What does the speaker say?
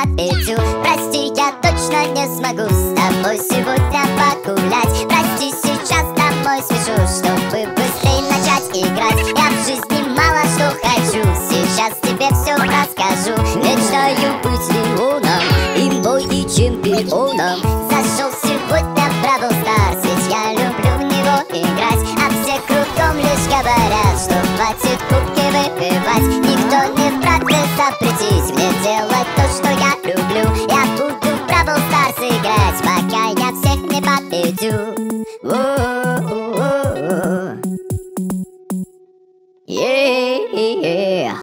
Петю. Прости, я точно не смогу с тобой сегодня погулять. Прости, сейчас домой спешу, чтобы быстрее начать играть. Я в жизни мало что хочу, сейчас тебе все расскажу. Мечтаю быть Леоном, имбой и чемпионом. Зашел сегодня в Бравл Старс, ведь я люблю в него играть. А все кругом лишь говорят, что хватит кубки выпивать. Никто не вправе запретить мне делать то, что я